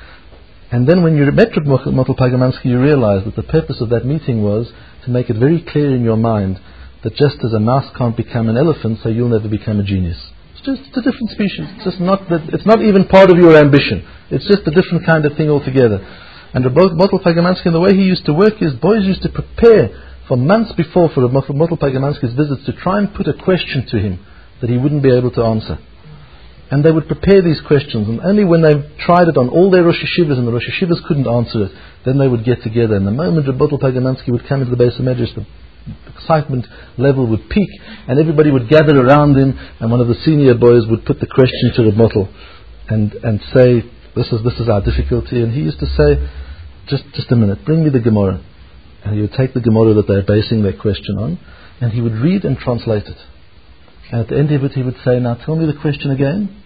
And then when you met Reb Motel Pagamansky, you realized that the purpose of that meeting was to make it very clear in your mind that just as a mouse can't become an elephant, so you'll never become a genius. It's a different species. It's not even part of your ambition. It's just a different kind of thing altogether. And Reb Motel Pagamansky, and the way he used to work is, boys used to prepare for months before for Reb Motel Pagamansky's visits to try and put a question to him that he wouldn't be able to answer. And they would prepare these questions, and only when they tried it on all their Rosh Yeshivas and the Rosh Yeshivas couldn't answer it, then they would get together. And the moment Reb Motel Pagamansky would come into the base of Medrash, the excitement level would peak, and everybody would gather around him, and one of the senior boys would put the question to Reb Motel and say, this is our difficulty. And he used to say, just a minute, bring me the Gemara. And he would take the Gemara that they're basing their question on, and he would read and translate it. And at the end of it he would say, now tell me the question again.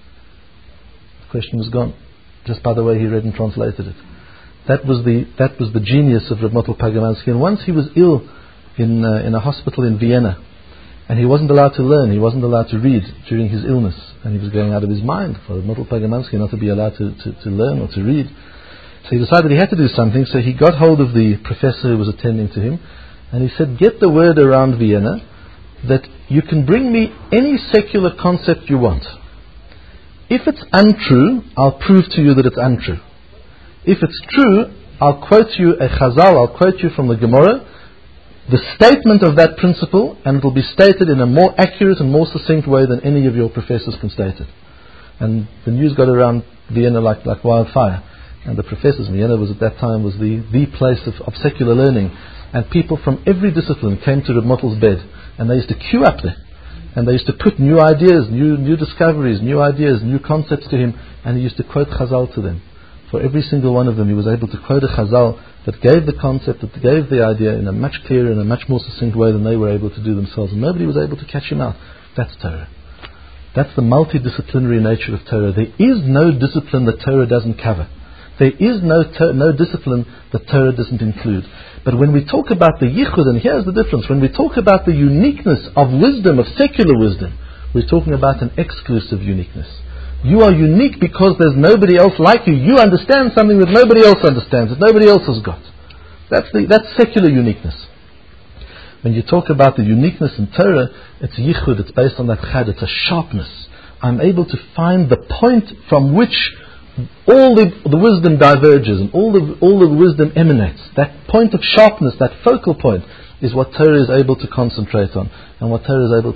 The question was gone, just by the way he read and translated it. That was the genius of Reb Motel Pagamansky. And once he was ill in a hospital in Vienna, and he wasn't allowed to learn, he wasn't allowed to read during his illness, and he was going out of his mind for Reb Motel Pagamansky not to be allowed to learn or to read. So he decided he had to do something, so he got hold of the professor who was attending to him, and he said, get the word around Vienna that you can bring me any secular concept you want. If it's untrue, I'll prove to you that it's untrue. If it's true, I'll quote you a Chazal, I'll quote you from the Gemara, the statement of that principle, and it will be stated in a more accurate and more succinct way than any of your professors can state it. And the news got around Vienna like wildfire. And the professors, Vienna was at that time was the place of secular learning. And people from every discipline came to Reb Mottel's bed, and they used to queue up there. And they used to put new ideas, new discoveries, new ideas, new concepts to him, and he used to quote Chazal to them. For every single one of them, he was able to quote a Chazal that gave the concept, that gave the idea in a much clearer and a much more succinct way than they were able to do themselves. And nobody was able to catch him out. That's Torah. That's the multidisciplinary nature of Torah. There is no discipline that Torah doesn't cover. There is no discipline that Torah doesn't include. But when we talk about the yichud, and here's the difference, when we talk about the uniqueness of wisdom, of secular wisdom, we're talking about an exclusive uniqueness. You are unique because there's nobody else like you. You understand something that nobody else understands, that nobody else has got. That's secular uniqueness. When you talk about the uniqueness in Torah, it's yichud, it's based on that chad, it's a sharpness. I'm able to find the point from which all the wisdom diverges and all the wisdom emanates. That point of sharpness, that focal point, is what Torah is able to concentrate on, and what Torah is able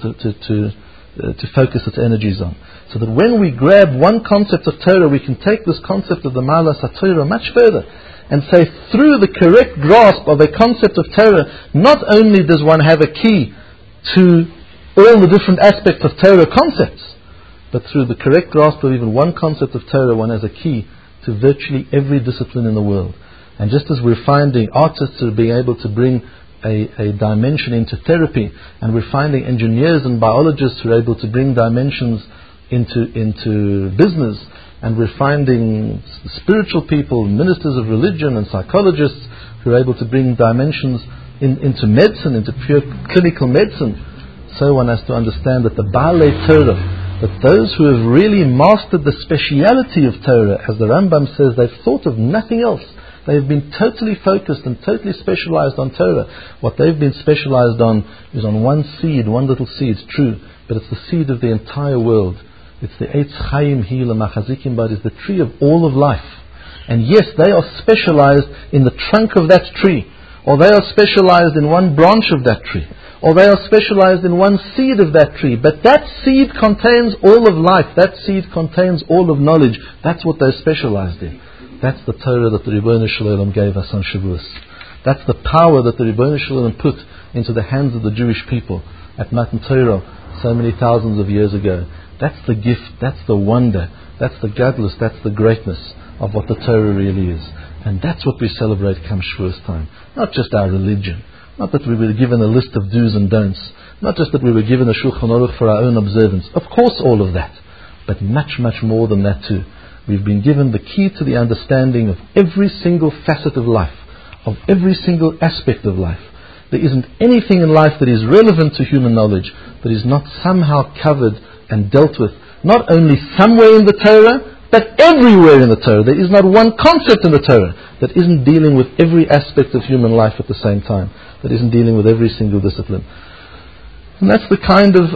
to focus its energies on. So that when we grab one concept of Torah, we can take this concept of the Ma'alas HaTorah much further, and say through the correct grasp of a concept of Torah, not only does one have a key to all the different aspects of Torah concepts, but through the correct grasp of even one concept of Torah, one has a key to virtually every discipline in the world. And just as we're finding artists who are being able to bring a dimension into therapy, and we're finding engineers and biologists who are able to bring dimensions into business, and we're finding spiritual people, ministers of religion and psychologists who are able to bring dimensions into medicine, into pure clinical medicine, so one has to understand that the Baalei Torah, that those who have really mastered the speciality of Torah, as the Rambam says, they've thought of nothing else. They've been totally focused and totally specialized on Torah. What they've been specialized on is on one seed, one little seed, it's true, but it's the seed of the entire world. It's the Eitz Chaim Hi L'Machazikim, but it's the tree of all of life. And yes, they are specialized in the trunk of that tree, or they are specialized in one branch of that tree, or they are specialized in one seed of that tree. But that seed contains all of life. That seed contains all of knowledge. That's what they're specialized in. That's the Torah that the Ribbono Shel Olam gave us on Shavuos. That's the power that the Ribbono Shel Olam put into the hands of the Jewish people at Matan Torah so many thousands of years ago. That's the gift, that's the wonder, that's the gadlus, that's the greatness of what the Torah really is. And that's what we celebrate come Shavuos time. Not just our religion. Not that we were given a list of do's and don'ts. Not just that we were given a Shulchan Aruch for our own observance. Of course all of that. But much, much more than that too. We've been given the key to the understanding of every single facet of life. Of every single aspect of life. There isn't anything in life that is relevant to human knowledge that is not somehow covered and dealt with. Not only somewhere in the Torah, but everywhere in the Torah. There is not one concept in the Torah that isn't dealing with every aspect of human life at the same time. That isn't dealing with every single discipline. And that's the kind of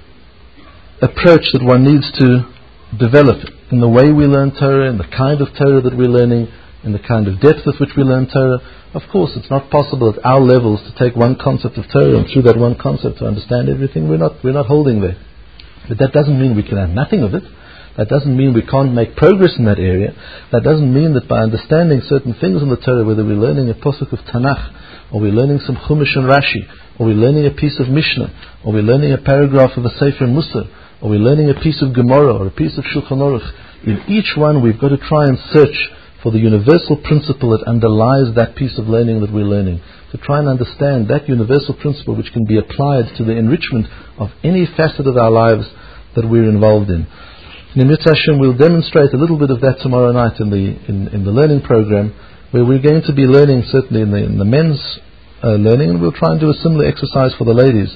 approach that one needs to develop in the way we learn Torah, in the kind of Torah that we're learning, in the kind of depth with which we learn Torah. Of course, it's not possible at our levels to take one concept of Torah and through that one concept to understand everything. We're not holding there. But that doesn't mean we can have nothing of it. That doesn't mean we can't make progress in that area. That doesn't mean that by understanding certain things in the Torah, whether we're learning a posuk of Tanakh, or we're learning some Chumash and Rashi, or we're learning a piece of Mishnah, or we're learning a paragraph of a Sefer Musar, or we're learning a piece of Gemara, or a piece of Shulchan Aruch, in each one we've got to try and search for the universal principle that underlies that piece of learning that we're learning. To try and understand that universal principle which can be applied to the enrichment of any facet of our lives that we're involved in. In Mitzvah Hashem, we'll demonstrate a little bit of that tomorrow night in the learning program, where we're going to be learning certainly in the men's learning, and we'll try and do a similar exercise for the ladies,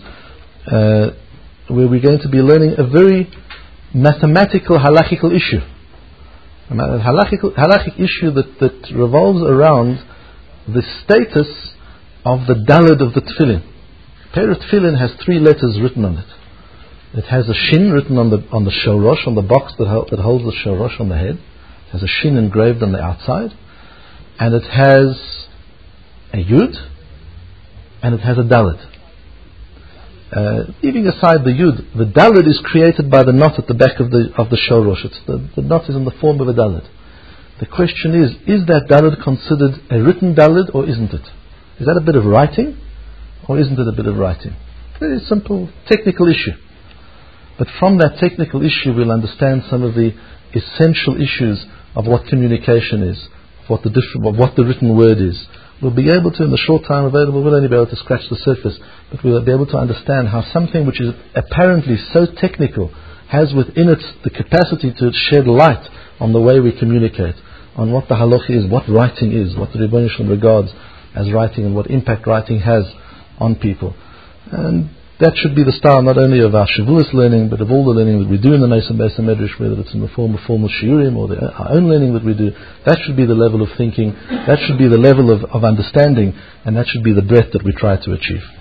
where we're going to be learning a very mathematical halachical issue. A halachic issue that revolves around the status of the daled of the tefillin. A pair of tefillin has 3 letters written on it. It has a shin written on the shorosh, on the box that holds the shorosh on the head. It has a shin engraved on the outside. and it has a Yud, and it has a Daled. Leaving aside the Yud, the Daled is created by the knot at the back of the Shorosh. The knot is in the form of a Daled. The question is that Daled considered a written Daled or isn't it? Is that a bit of writing or isn't it a bit of writing? Very simple technical issue. But from that technical issue we'll understand some of the essential issues of what communication is, of what the written word is. We'll be able to, in the short time available, we'll only be able to scratch the surface, but we'll be able to understand how something which is apparently so technical has within it the capacity to shed light on the way we communicate, on what the halacha is, what writing is, what the Rebbeinu Shalom regards as writing, and what impact writing has on people. And that should be the style not only of our Shavuos learning, but of all the learning that we do in the Mesa Medrash, whether it's in the form of formal shiurim or our own learning that we do. That should be the level of thinking, that should be the level of understanding, and that should be the breadth that we try to achieve.